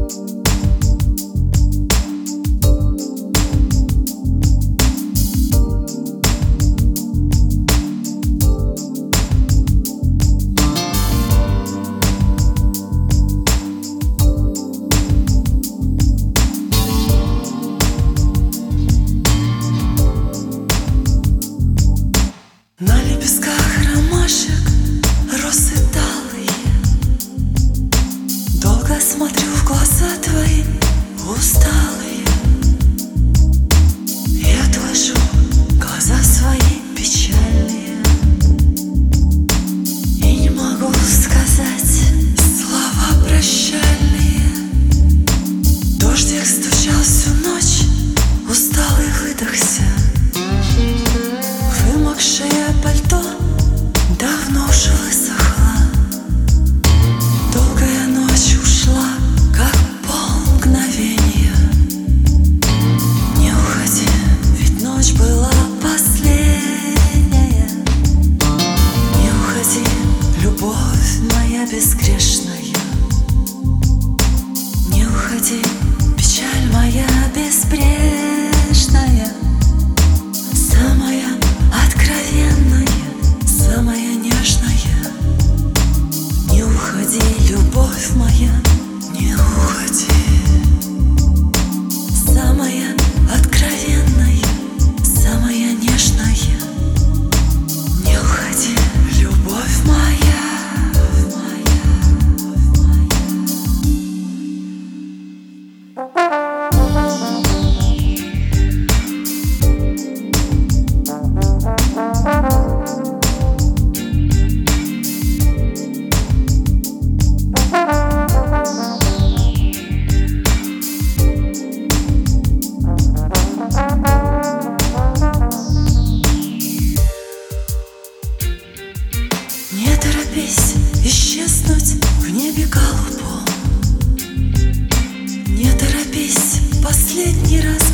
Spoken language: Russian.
На лепестках ромашек росы талые. Долго смотрю в глаза твои усталые и отвожу глаза свои печальные. И не могу сказать слова прощальные. Дождик стучал всю ночь, усталый выдохся. Вымокшее пальто давно уже высохло. Долгая ночь ушла, как полмгновения. Не уходи, ведь ночь была последняя. Не уходи, любовь моя безгрешная. Не уходи, печаль моя безбрежная. Самая откровенная, самая нежная. Не уходи, любовь моя, не уходи. Самая откровенная, самая нежная. Не уходи, любовь моя. Не торопись исчезнуть в небе голубом. Не торопись последний раз